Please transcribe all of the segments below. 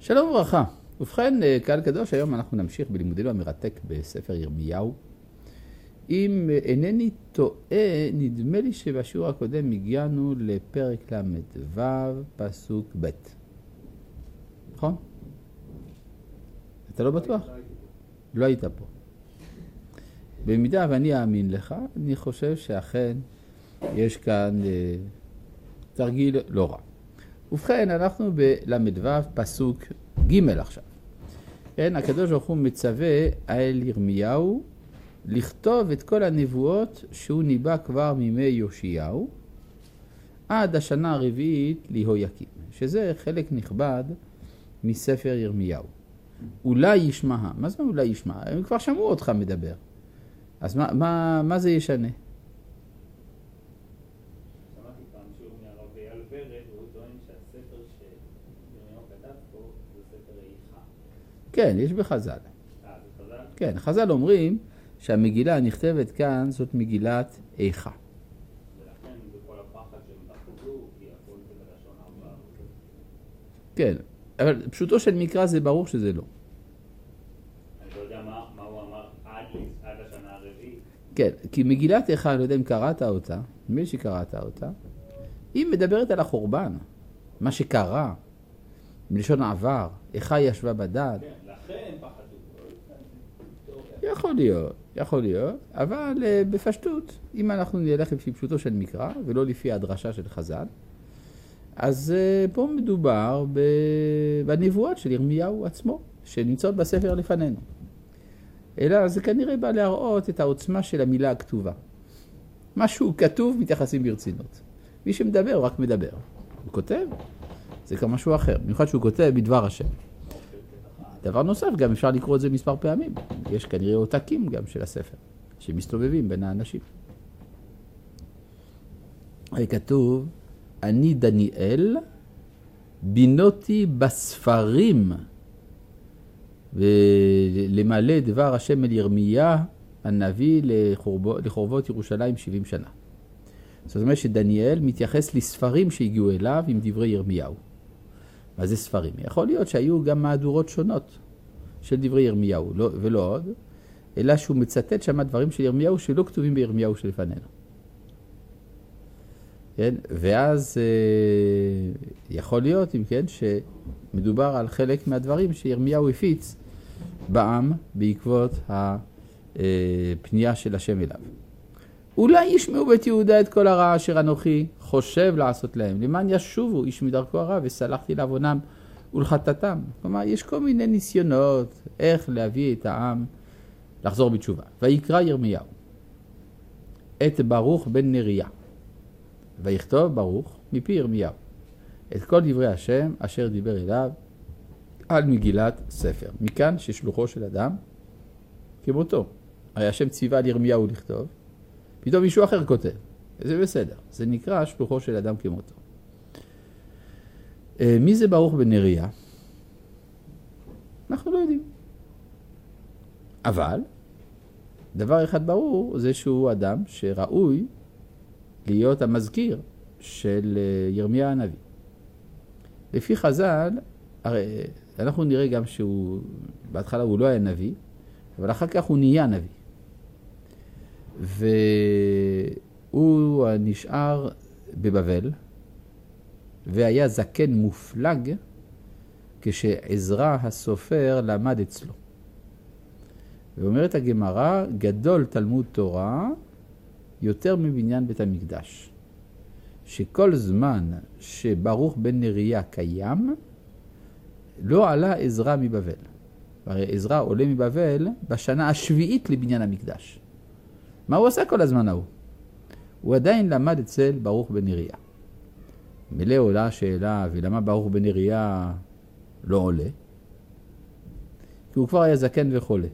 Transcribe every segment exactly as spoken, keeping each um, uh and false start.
שלום וברכה. ובכן, קהל קדוש, היום אנחנו נמשיך בלימודנו המרתק בספר ירמיהו. אם אינני טועה, נדמה לי שבשיעור הקודם הגענו לפרק למ"ו, פסוק ב'. נכון? אתה לא בטוח? לא היית פה. במידה ואני אאמין לך, אני חושב שאכן יש כאן אה, תרגיל לא רע. ובכן, אנחנו בל"ו, פסוק ג' עכשיו. כן, הקדוש ברוך הוא מצווה על ירמיהו לכתוב את כל הנבואות שהוא ניבא כבר מימי יאשיהו עד השנה הרביעית ליהויקים, שזה חלק נכבד מספר ירמיהו. אולי ישמע, מה זה אולי ישמע? הם כבר שמעו אותך מדבר. אז מה, מה, מה זה ישנה? שמעתי פעם שיעור מהרב אייל ורד, והוא טוען שהספר שירמיהו כתב פה זה ספר איכה. כן, יש בחז"ל. אה, זה חז"ל? כן, חז"ל אומרים שהמגילה הנכתבת כאן זאת מגילת איכה. ולכן בכל הפחד שהם תחזו, כי הכל זה בלשון ארבע. כן, אבל פשוטו של מקרא זה ברור שזה לא. אני לא יודע מה, מה הוא אמר עד, עד השנה הרביעית. כן, כי מגילת איכה, אני לא יודע אם קראת אותה, מי שקראת אותה, היא מדברת על החורבן, מה שקרה, מלשון העבר, איכה ישבה בדד. כן, לכן פחדו. יכול להיות, יכול להיות, אבל uh, בפשטות, אם אנחנו נלך לפי פשוטו של מקרא, ולא לפי הדרשה של חז"ל, אז uh, פה מדובר בנבואות של ירמיהו עצמו, שנמצאות בספר לפנינו. אלא זה כנראה בא להראות את העוצמה של המילה הכתובה. משהו כתוב מתייחסים ברצינות. מי שמדבר הוא רק מדבר. הוא כותב, זה כבר משהו אחר. במיוחד שהוא כותב בדבר השם. דבר נוסף, גם אפשר לקרוא את זה מספר פעמים. יש כנראה עותקים גם של הספר, שמסתובבים בין האנשים. כתוב, אני דניאל, בינותי בספרים, ולמלא דבר השם אל ירמיה הנביא לחורבות, לחורבות ירושלים שבעים שנה. זאת אומרת שדניאל מתייחס לספרים שהגיעו אליו עם דברי ירמיהו. מה זה ספרים? יכול להיות שהיו גם מהדורות שונות של דברי ירמיהו, לא, ולא עוד, אלא שהוא מצטט שם דברים של ירמיהו שלא כתובים בירמיהו שלפנינו. כן? ואז אה, יכול להיות, אם כן, שמדובר על חלק מהדברים שירמיהו הפיץ בעם בעקבות הפנייה של השם אליו. אולי ישמעו בית יהודה את כל הרע אשר אנוכי חושב לעשות להם, למען ישובו איש מדרכו הרע וסלחתי לעוונם ולחטאתם. כלומר, יש כל מיני ניסיונות איך להביא את העם לחזור בתשובה. ויקרא ירמיהו את ברוך בן נריה, ויכתוב ברוך מפי ירמיהו את כל דברי השם אשר דיבר אליו על מגילת ספר. מכאן ששלוחו של אדם כמותו. הרי השם ציווה על ירמיהו לכתוב, פתאום מישהו אחר כותב. זה בסדר. זה נקרא שלוחו של אדם כמותו. מי זה ברוך בן נריה? אנחנו לא יודעים. אבל דבר אחד ברור זה שהוא אדם שראוי להיות המזכיר של ירמיה הנביא. לפי חז"ל, הרי אנחנו נראה גם שהוא, בהתחלה הוא לא היה נביא, אבל אחר כך הוא נהיה נביא. והוא נשאר בבבל, והיה זקן מופלג כשעזרא הסופר למד אצלו. ואומרת הגמרא, גדול תלמוד תורה יותר מבניין בית המקדש. שכל זמן שברוך בן נריה קיים, לא עלה עזרא מבבל. הרי עזרא עולה מבבל בשנה השביעית לבניין המקדש. מה הוא עושה כל הזמן ההוא? הוא עדיין למד אצל ברוך בן נריה. מלא עולה השאלה, ולמה ברוך בן נריה לא עולה? כי הוא כבר היה זקן וחולה.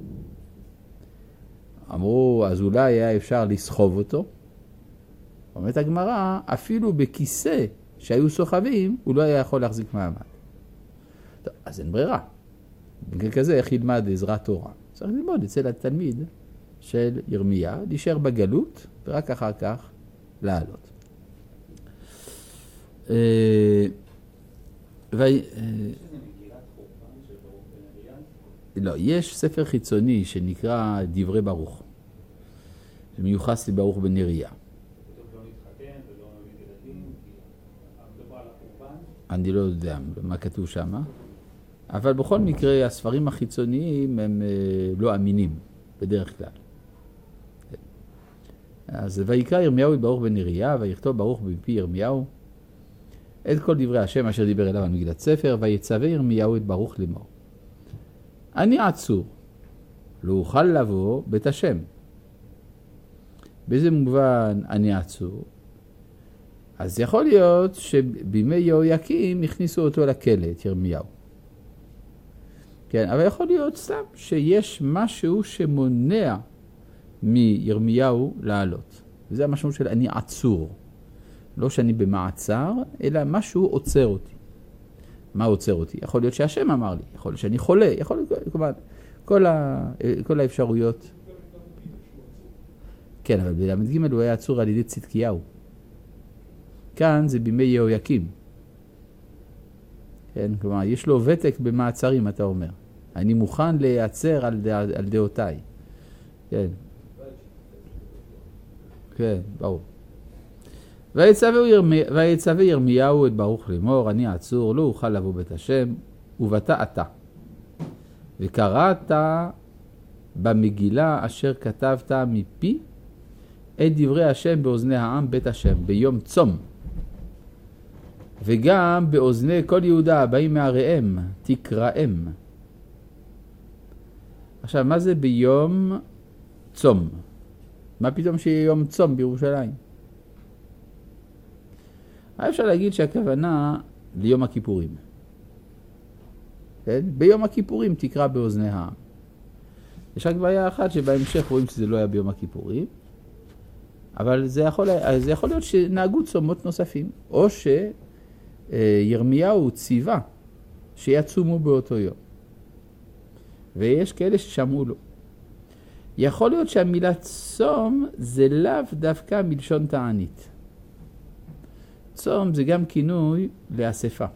אמרו, אז אולי היה אפשר לסחוב אותו. אומרת הגמרא, אפילו בכיסא שהיו סוחבים, הוא לא היה יכול להחזיק מעמד. טוב, אז אין ברירה. בגלל כזה, איך ילמד עזרא תורה? צריך ללמוד אצל התלמיד של ירמיה, להישאר בגלות, ורק אחר כך לעלות. ו... לא, יש ספר חיצוני שנקרא דברי ברוך. זה מיוחס לברוך בן נריה. כתוב לא מתחתן ולא מביא ילדים, כי מדובר על החורבן. אני לא יודע מה כתוב שם, אבל בכל מקרה הספרים החיצוניים הם לא אמינים בדרך כלל. אז ויקרא ירמיהו את ברוך בן נריה, ויכתוב ברוך בפי ירמיהו את כל דברי השם אשר דיבר אליו על מגילת ספר, ויצווה ירמיהו את ברוך לאמור. אני עצור, לא אוכל לבוא בית השם. באיזה מובן אני עצור? אז יכול להיות שבימי יהויקים הכניסו אותו לכלא, את ירמיהו. כן, אבל יכול להיות סתם שיש משהו שמונע מירמיהו לעלות. וזה המשמעות של אני עצור. לא שאני במעצר, אלא משהו עוצר אותי. מה עוצר אותי? יכול להיות שהשם אמר לי, יכול להיות שאני חולה, יכול להיות, כלומר, כל, ה, כל האפשרויות. כן, אבל בלמד ג' הוא היה עצור על ידי צדקיהו. כאן זה בימי יהויקים. כן, כלומר, יש לו ותק במעצרים, אתה אומר. אני מוכן להיעצר על, דע, על דעותיי. כן. כן, ברור. ויצווה ירמיהו את ברוך לאמור, אני עצור, לא אוכל לבוא בית השם, ובאת אתה. וקראת במגילה אשר כתבת מפי את דברי השם באוזני העם בית השם, ביום צום. וגם באוזני כל יהודה הבאים מעריהם, תקראם. עכשיו, מה זה ביום צום? מה פתאום שיהיה יום צום בירושלים? אפשר להגיד שהכוונה ליום הכיפורים. כן? ביום הכיפורים תקרא באוזני העם. יש רק בעיה אחת שבהמשך רואים שזה לא היה ביום הכיפורים, אבל זה יכול, זה יכול להיות שנהגו צומות נוספים, או שירמיהו ציווה שיצומו באותו יום. ויש כאלה ששמעו לו. יכול להיות שהמילה צום זה לאו דווקא מלשון תענית. צום זה גם כינוי לאספה.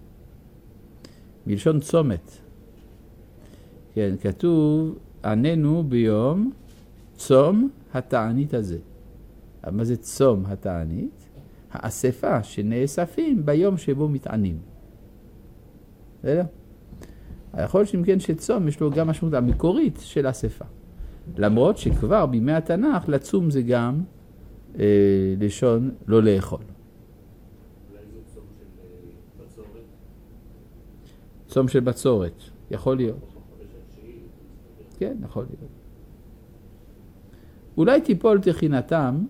מלשון צומת. כן, כתוב, עננו ביום צום התענית הזה. מה זה צום התענית? האספה שנאספים ביום שבו מתענים. בסדר? יכול להיות שמכן שצום יש לו גם משמעות המקורית של אספה. למרות שכבר בימי התנ"ך לצום זה גם אה, לשון לא לאכול. אולי זה צום של בצורת? צום של בצורת, יכול להיות. כן, יכול להיות. אולי תיפול תחינתם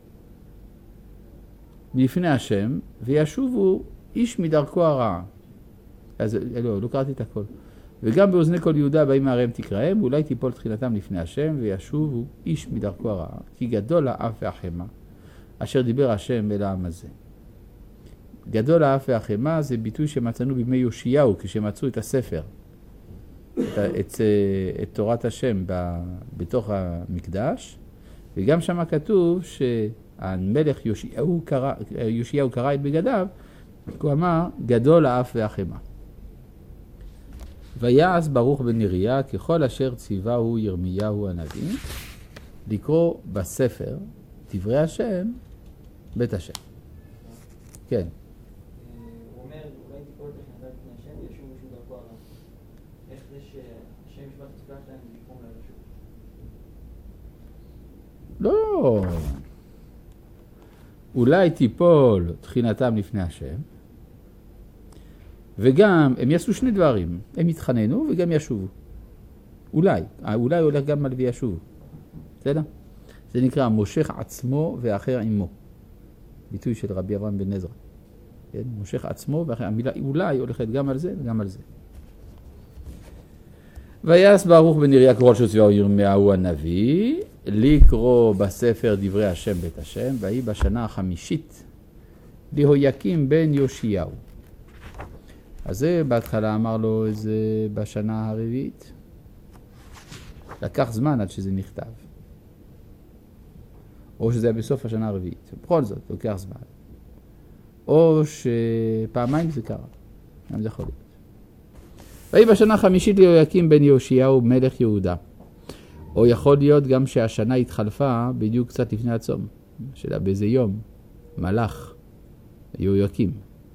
מלפני השם וישובו איש מדרכו הרעה. אז לא, לא קראתי את הכל. וגם באוזני כל יהודה באים מעריהם תקראם, אולי תיפול תחילתם לפני השם וישובו איש מדרכו הרעה, כי גדול האף והחמה, אשר דיבר השם אל העם הזה. גדול האף והחמה זה ביטוי שמצאנו בימי יאשיהו, כשמצאו את הספר, את, את, את תורת השם ב, בתוך המקדש, וגם שם כתוב שהמלך יאשיהו קרא, יאשיהו קרא את בגדיו, הוא אמר גדול האף והחמה. ויעש ברוך בן נריה ככל אשר ציווהו ירמיהו הנביא לקרוא בספר דברי השם בית השם. כן. הוא אומר, אולי תיפול תחינתם לפני השם וישובו איש מדרכו הרעה. איך זה שהשם ישמע את התפילה שלהם ויגרום להם לשוב? לא. אולי תיפול תחינתם לפני השם, וגם הם יעשו שני דברים, הם יתחננו וגם ישובו. אולי, אולי הולך גם על וישובו. בסדר? זה נקרא מושך עצמו ואחר עמו. ביטוי של רבי אברהם בן עזרא. כן? מושך עצמו ואחר, המילה אולי הולכת גם על זה וגם על זה. ויעש ברוך בן נריה ככל שציווהו ירמיהו הנביא, לקרוא בספר דברי השם בית השם, והיא בשנה החמישית ליהויקים בן יאשיהו. אז זה בהתחלה אמר לו איזה בשנה הרביעית. לקח זמן עד שזה נכתב. או שזה היה בסוף השנה הרביעית. בכל זאת, לוקח זמן. או שפעמיים זה קרה. גם זה יכול להיות. ויהי בשנה החמישית ליהויקים בן יאשיהו מלך יהודה. או יכול להיות גם שהשנה התחלפה בדיוק קצת לפני הצום. שאלה באיזה יום? מלך יהויקים.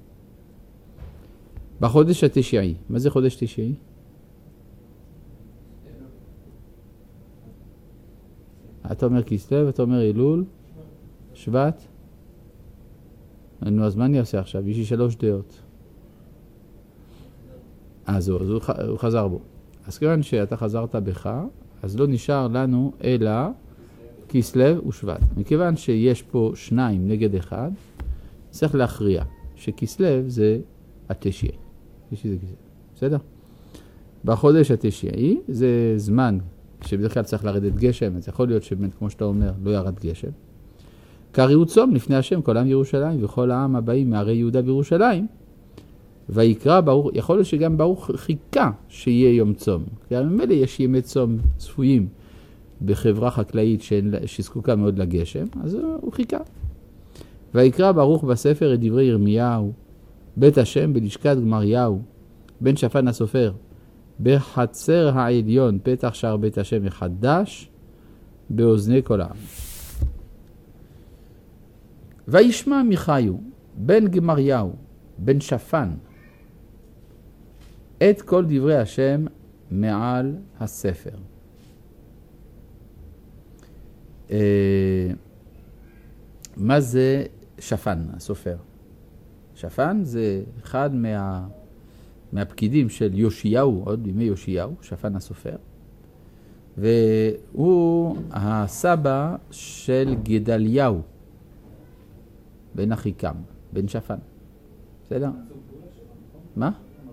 בחודש התשיעי. מה זה חודש תשיעי? אתה אומר כסלו, אתה אומר אלול, שבט. נו, אז מה אני עושה עכשיו? יש לי שלוש דעות. אה, זהו, אז הוא חזר בו. אז כיוון שאתה חזרת בך, אז לא נשאר לנו אלא כסלו ושבט. מכיוון שיש פה שניים נגד אחד, צריך להכריע שכסלו זה התשיעי. יש לי זה כסלו. בסדר? בחודש התשיעי זה זמן שבדרך כלל צריך לרדת גשם, אז יכול להיות שבאמת, כמו שאתה אומר, לא ירד גשם. קראו צום לפני השם כל עם ירושלים וכל העם הבאים מערי יהודה בירושלים, ויקרא ברוך, יכול להיות שגם ברוך חיכה שיהיה יום צום. כי ממילא יש ימי צום צפויים בחברה חקלאית שזקוקה מאוד לגשם, אז הוא חיכה. ויקרא ברוך בספר את דברי ירמיהו, בית השם בלשכת גמריהו, בן שפן הסופר, בחצר העליון פתח שער בית השם מחדש, באוזני כל העם. וישמע מיכאיו, בן גמריהו, בן שפן, את כל דברי השם מעל הספר. מה זה שפן, הסופר? שפן זה אחד מה, מהפקידים של יאשיהו, עוד בימי יאשיהו, שפן הסופר. והוא הסבא של גדליהו, בן אחיקם, בן שפן. בסדר? מה?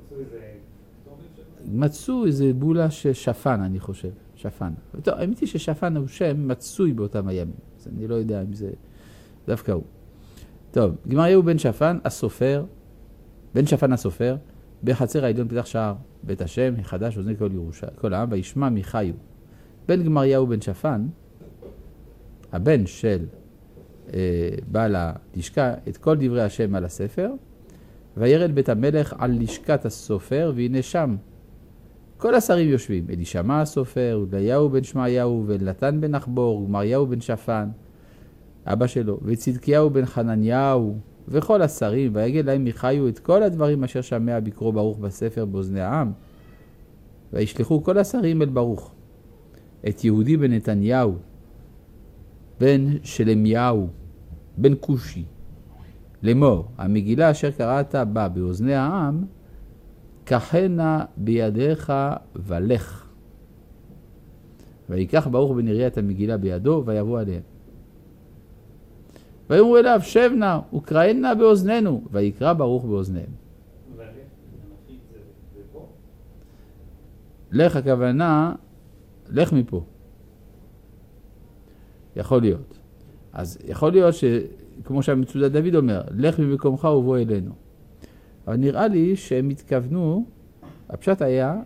מצאו איזה בולה ששפן, אני חושב. שפן. טוב, האמת היא ששפן הוא שם מצוי באותם הימים. אז אני לא יודע אם זה דווקא הוא. טוב, גמריהו בן שפן, הסופר, בן שפן הסופר, בחצר העליון פתח שער בית השם, החדש אוזני כל ירושלים, כל העם, וישמע מיכאיו. בן גמריהו בן שפן, הבן של אה, בעל הלשכה, את כל דברי השם על הספר, וירד בית המלך על לשכת הסופר, והנה שם כל השרים יושבים, אלישמע הסופר, הודליהו בן שמעיהו, ונתן בן אחבור, גמריהו בן שפן, אבא שלו, וצדקיהו בן חנניהו, וכל השרים, ויגד להם מיכאיו את כל הדברים אשר שמע בקרוא ברוך בספר באוזני העם, וישלחו כל השרים אל ברוך, את יהודי בן נתניהו, בן שלמיהו, בן כושי, לאמור, המגילה אשר קראת בה באוזני העם, קחנה בידיך ולך. ויקח ברוך בן נריה את המגילה בידו, ויבוא עליהם. ויאמרו אליו, שב נא, וקראנה באוזנינו, ויקרא ברוך באוזניהם. לך הכוונה, לך מפה. יכול להיות. אז יכול להיות שכמו שהמצודת דוד אומר, לך ממקומך ובוא אלינו. אבל נראה לי שהם התכוונו, הפשט היה,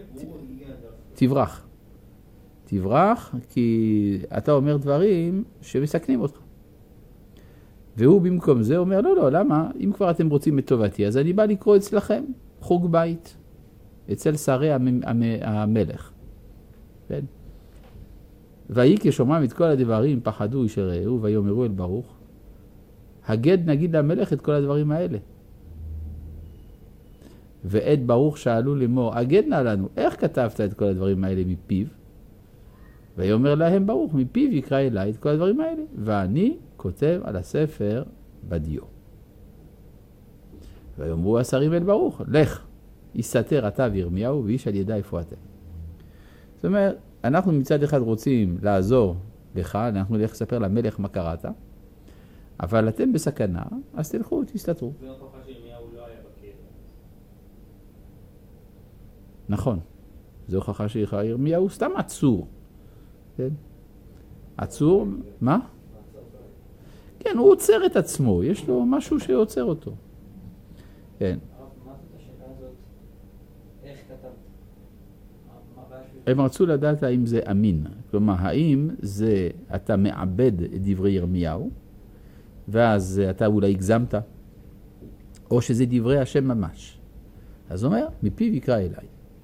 תברח. תברח כי אתה אומר דברים שמסכנים אותך. והוא במקום זה אומר, לא, לא, למה? אם כבר אתם רוצים את טובתי, אז אני בא לקרוא אצלכם חוג בית, אצל שרי המלך. כן? ויהי כשומעם את כל הדברים, פחדו איש רעהו, ויאמרו אל ברוך, הגד נגיד למלך את כל הדברים האלה. ואת ברוך שאלו לאמור, הגד נא לנו, איך כתבת את כל הדברים האלה מפיו? ויאמר להם ברוך, מפיו יקרא אליי את כל הדברים האלה, ואני כותב על הספר בדיו. ויאמרו השרים אל ברוך, לך, יסתר אתה וירמיהו, ואיש על ידה איפה אתם. זאת אומרת, אנחנו מצד אחד רוצים לעזור לך, אנחנו נלך לספר למלך מה קראת, אבל אתם בסכנה, אז תלכו, תסתתרו. זה הוכחה שירמיהו לא היה בכלא. נכון. זה הוכחה שירמיהו סתם עצור. כן? עצור, מה? כן, הוא עוצר את עצמו, יש לו משהו שעוצר אותו. כן. מה זאת השאלה הזאת? איך כתבת? הם רצו לדעת האם זה אמין. כלומר, האם זה אתה מעבד את דברי ירמיהו, ואז אתה אולי הגזמת, או שזה דברי השם ממש. אז הוא אומר, מפיו יקרא אליי.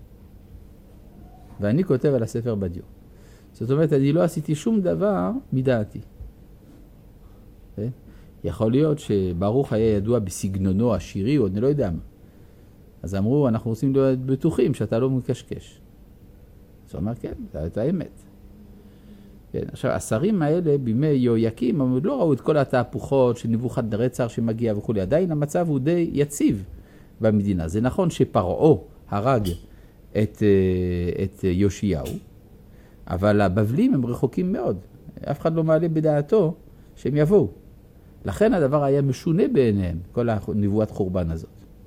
ואני כותב על הספר בדיו. זאת אומרת, אני לא עשיתי שום דבר מדעתי. כן? יכול להיות שברוך היה ידוע בסגנונו השירי, או אני לא יודע מה. אז אמרו, אנחנו רוצים להיות בטוחים שאתה לא מקשקש. אז הוא אומר, כן, זה האמת. כן, עכשיו, השרים האלה בימי יהויקים, הם לא ראו את כל התהפוכות של נבוכדנצר שמגיע וכו'. עדיין המצב הוא די יציב במדינה. זה נכון שפרעה הרג את, את יאשיהו, אבל הבבלים הם רחוקים מאוד. אף אחד לא מעלה בדעתו שהם יבואו. לכן הדבר היה משונה בעיניהם, כל הנבואת חורבן הזאת.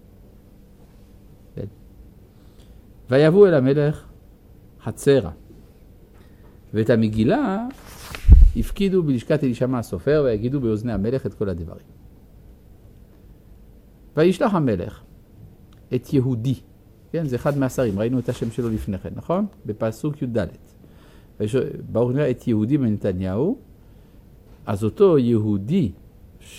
כן. ויבואו אל המלך חצרה. ואת המגילה הפקידו בלשכת אלישמע הסופר ויגידו באוזני המלך את כל הדברים. וישלח המלך את יהודי, כן, זה אחד מהשרים, ראינו את השם שלו לפני כן, נכון? בפסוק י"ד. ברוך נראה את יהודי בן נתניהו, אז אותו יהודי ש...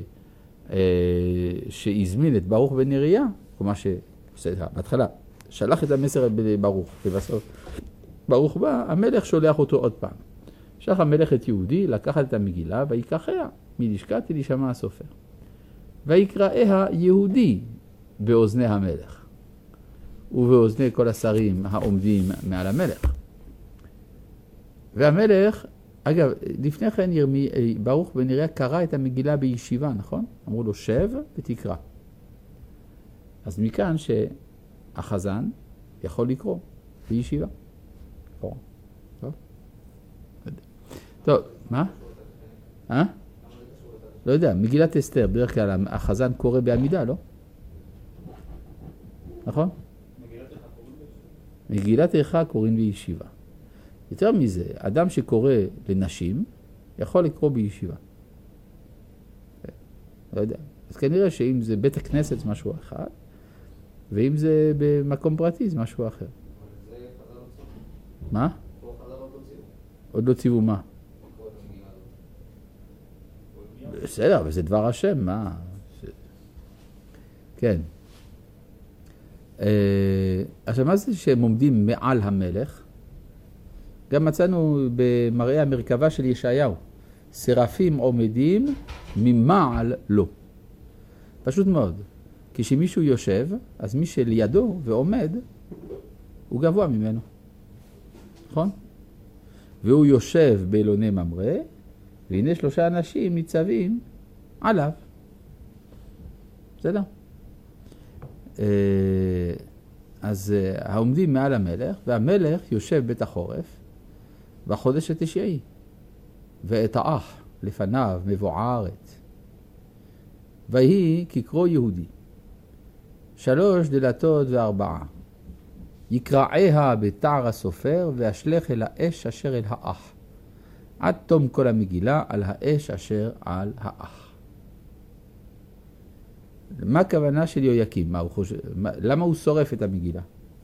שהזמין את ברוך בן נריה, כלומר שבהתחלה שלח את המסר לברוך, ובסוף ברוך בא, המלך שולח אותו עוד פעם. שלח המלך את יהודי לקחת את המגילה ויקחיה מלשכת אלישמע הסופר. ויקראיה יהודי באוזני המלך ובאוזני כל השרים העומדים מעל המלך. והמלך, אגב, לפני כן ירמי, ברוך בן נריה קרא את המגילה בישיבה, נכון? אמרו לו שב ותקרא. אז מכאן שהחזן יכול לקרוא בישיבה. טוב? טוב, מה? אה? לא יודע, מגילת אסתר, בדרך כלל החזן קורא בעמידה, לא? נכון? מגילת איכה קוראים בישיבה. יותר מזה, אדם שקורא לנשים יכול לקרוא בישיבה. לא יודע. אז כנראה שאם זה בית הכנסת זה משהו אחד, ואם זה במקום פרטי זה משהו אחר. מה? עוד לא ציוו מה? בסדר, אבל זה דבר השם, מה? כן. עכשיו, מה זה שהם עומדים מעל המלך? גם מצאנו במראה המרכבה של ישעיהו, סרפים עומדים ממעל לו. פשוט מאוד. כשמישהו יושב, אז מי שלידו ועומד, הוא גבוה ממנו. נכון? והוא יושב באלוני ממרא, והנה שלושה אנשים ניצבים עליו. בסדר? אז העומדים מעל המלך, והמלך יושב בית החורף, בחודש התשיעי, ואת האח לפניו מבוערת. ויהי כקרוא יהודי, שלוש דלתות וארבעה. יקרעיה בתער הסופר, ואשלך אל האש אשר אל האח. עד תום כל המגילה על האש אשר על האח. מה הכוונה של יהויקים? מה הוא חושב, מה, למה הוא שורף את המגילה?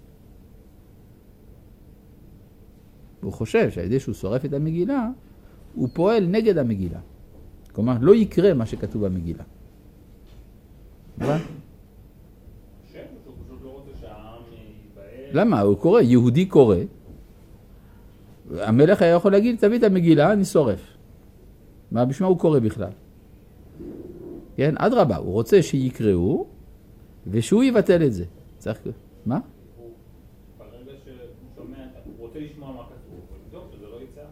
הוא חושב שעל ידי שהוא שורף את המגילה, הוא פועל נגד המגילה. כלומר, לא יקרה מה שכתוב במגילה. מה? למה? הוא קורא, יהודי קורא. המלך היה יכול להגיד, תביא את המגילה, אני שורף. מה בשמה הוא קורא בכלל? כן, עד רבה, הוא רוצה שיקראו, ושהוא יבטל את זה. צריך... מה? הוא, ברגע שהוא שומע, הוא רוצה לשמוע מה כתוב, הוא לבדוק שזה לא יצא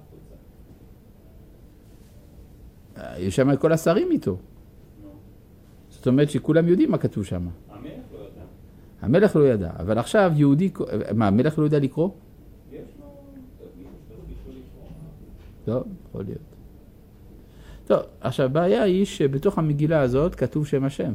החוצה. יש שם כל השרים איתו. זאת אומרת שכולם יודעים מה כתוב שם. המלך לא ידע. המלך לא ידע, אבל עכשיו יהודי... מה, המלך לא יודע לקרוא? יש לו... בשביל לקרוא. לא, יכול להיות. טוב, עכשיו, הבעיה היא שבתוך המגילה הזאת כתוב שם השם.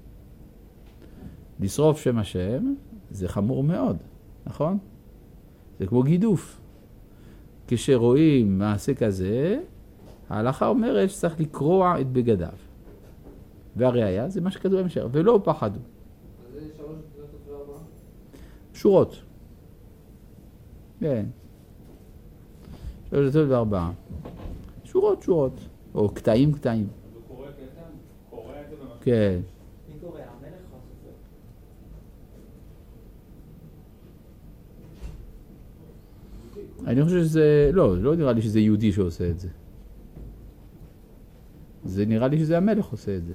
לשרוף שם השם זה חמור מאוד, נכון? זה כמו גידוף. כשרואים מעשה כזה, ההלכה אומרת שצריך לקרוע את בגדיו. והראיה זה מה שכתוב במשך, ולא פחדו. אז זה שלוש דלתות וארבעה? שורות. כן. שלוש דלתות וארבעה. שורות, שורות. או קטעים, קטעים. אז הוא קורא קטע? קורא את זה במשהו? כן. מי קורא? המלך או הסופר? אני חושב שזה, לא, לא נראה לי שזה יהודי שעושה את זה. זה נראה לי שזה המלך עושה את זה.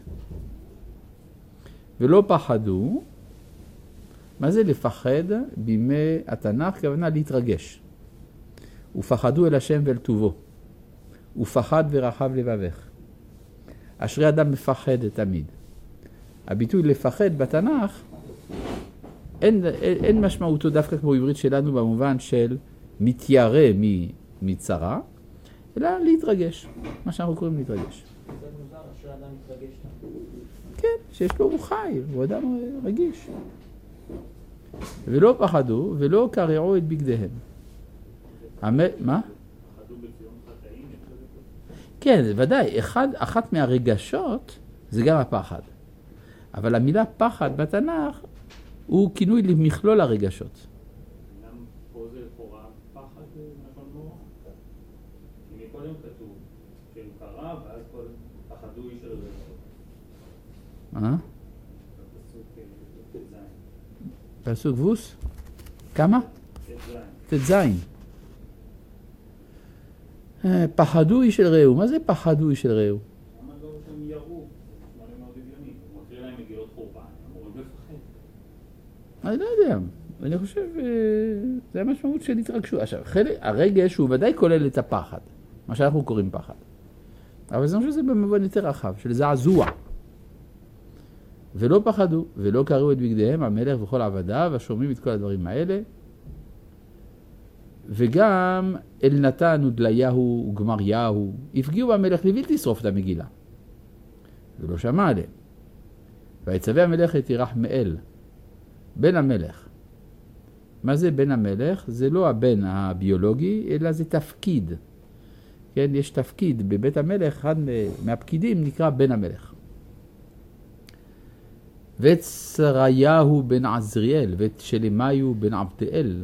ולא פחדו. מה זה לפחד? בימי התנ"ך כוונה להתרגש. ופחדו אל השם ואל טובו. ופחד ורחב לבבך. אשרי אדם מפחד תמיד. הביטוי לפחד בתנ"ך, אין, אין, אין משמעותו דווקא כמו בעברית שלנו במובן של מתיירא מצרה, אלא להתרגש. מה שאנחנו קוראים להתרגש. זה מוזר, אשרי אדם מתרגש. כן, שיש לו, הוא חי, הוא אדם רגיש. ולא פחדו ולא קרעו את בגדיהם. מה? פחדו בציון חטאים? כן, ודאי. אחד, אחת מהרגשות זה גם הפחד. אבל המילה פחד בתנ"ך הוא כינוי למכלול הרגשות. גם פה זה לכאורה פחד נכון מאוד. כי מקודם כתוב שהוא קרא ואז קודם פחדו איש אל רעהו. אה? בפסוק ט"ז. פסוק ווס? כמה? ט"ז. ט"ז. פחדו איש אל רעהו. מה זה פחדו איש אל רעהו? למה לא שהם יראו? זה נשמע לי מאוד הגיוני. הוא מקריא להם מגילות חורבן. הם אמורים לפחד. אני לא יודע. אני חושב, זה המשמעות של התרגשו. עכשיו, חלק, הרגש הוא ודאי כולל את הפחד. מה שאנחנו קוראים פחד. אבל זה חושב שזה במובן יותר רחב, של זעזוע. ולא פחדו, ולא קרעו את בגדיהם, המלך וכל עבדיו, השומעים את כל הדברים האלה. וגם אלנתן ודליהו וגמריהו הפגיעו במלך לבלתי לשרוף את המגילה. ולא שמע עליהם. ויצווה המלך את ירחמאל, בן המלך. מה זה בן המלך? זה לא הבן הביולוגי, אלא זה תפקיד. כן, יש תפקיד בבית המלך, אחד מהפקידים נקרא בן המלך. ואת שריהו בן עזריאל ואת שלמיהו בן עבדאל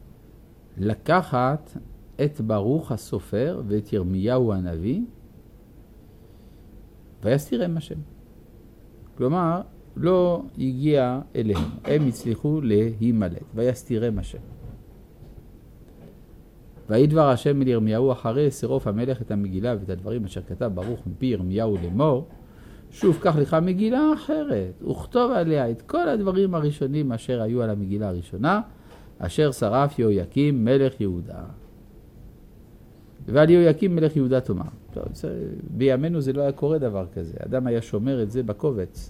לקחת את ברוך הסופר ואת ירמיהו הנביא ויסתירם השם. כלומר, לא הגיע אליהם, הם הצליחו להימלט, ויסתירם השם. ויהי דבר השם אל ירמיהו אחרי שרוף המלך את המגילה ואת הדברים אשר כתב ברוך מפי ירמיהו לאמור, שוב קח לך מגילה אחרת, וכתוב עליה את כל הדברים הראשונים אשר היו על המגילה הראשונה, אשר שרף יהויקים מלך יהודה. ועל יהויקים מלך יהודה תאמר. טוב, בימינו זה לא היה קורה דבר כזה, אדם היה שומר את זה בקובץ.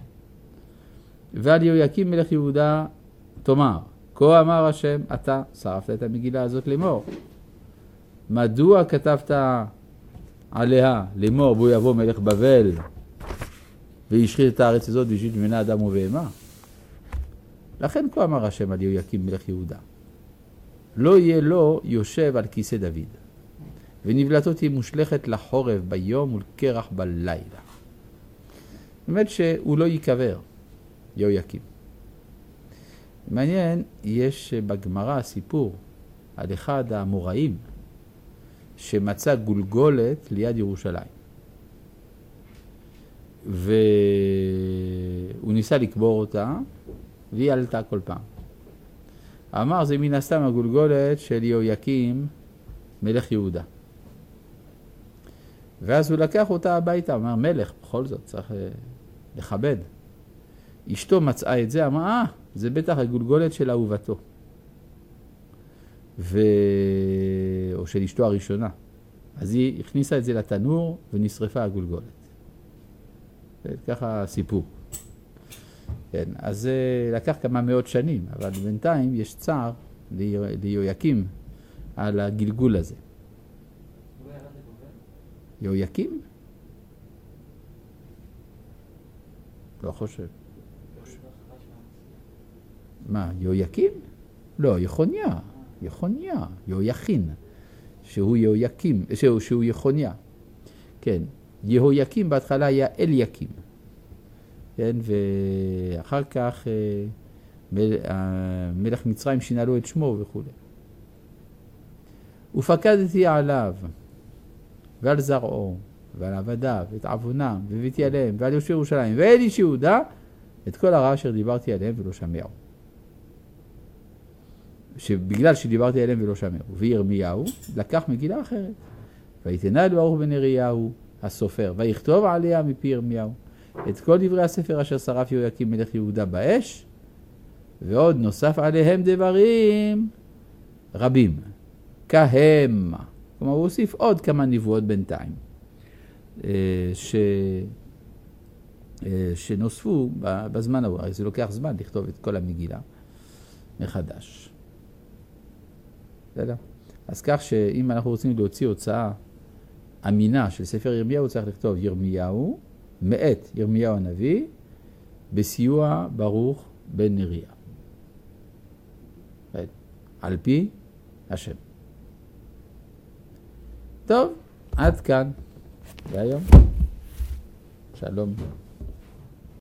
ועל יהויקים מלך יהודה תאמר, כה אמר השם, אתה שרפת את המגילה הזאת לאמור. מדוע כתבת עליה לאמור בו יבוא מלך בבל וישחית את הארץ הזאת בשביל ממנה אדם ובהמה? לכן כה אמר השם על יהויקים מלך יהודה, לא יהיה לו יושב על כיסא דוד, ונבלתו תהיה מושלכת לחורב ביום ולקרח בלילה. זאת אומרת שהוא לא ייקבר, יהויקים. מעניין, יש בגמרא סיפור על אחד האמוראים שמצא גולגולת ליד ירושלים. והוא ניסה לקבור אותה, והיא עלתה כל פעם. אמר, זה מן הסתם הגולגולת של יהויקים מלך יהודה. ואז הוא לקח אותה הביתה, אמר, מלך, בכל זאת צריך לכבד. אשתו מצאה את זה, אמר, אה, זה בטח הגולגולת של אהובתו. ו... או של אשתו הראשונה. אז היא הכניסה את זה לתנור ונשרפה הגולגולת. ככה סיפור. כן, אז זה לקח כמה מאות שנים, אבל בינתיים יש צער ליהויקים על הגלגול הזה. יהויקים? לא חושב. מה, יהויקים? לא, יחוניה. יחוניה, יהויכין, שהוא יהויקים, שהוא, שהוא יחוניה. כן, יהויקים בהתחלה היה אליקים. כן, ואחר כך מלך מצרים שינה לו את שמו וכו'. ופקדתי עליו ועל זרעו ועל עבדיו ואת עוונם והבאתי עליהם ועל יושבי ירושלים ואל איש יהודה את כל הרע אשר דיברתי עליהם ולא שמעו. שבגלל שדיברתי אליהם ולא שמעו. וירמיהו לקח מגילה אחרת. ויתנה ברוך בן נריהו הסופר, ויכתוב עליה מפי ירמיהו את כל דברי הספר אשר שרף יהויקים מלך יהודה באש, ועוד נוסף עליהם דברים רבים, כהם. כלומר, הוא הוסיף עוד כמה נבואות בינתיים, ש... שנוספו בזמן ההוא. זה לוקח זמן לכתוב את כל המגילה מחדש. בסדר? אז כך שאם אנחנו רוצים להוציא הוצאה אמינה של ספר ירמיהו, צריך לכתוב ירמיהו, מאת ירמיהו הנביא, בסיוע ברוך בן נריה. על פי השם. טוב, עד כאן. והיום. שלום.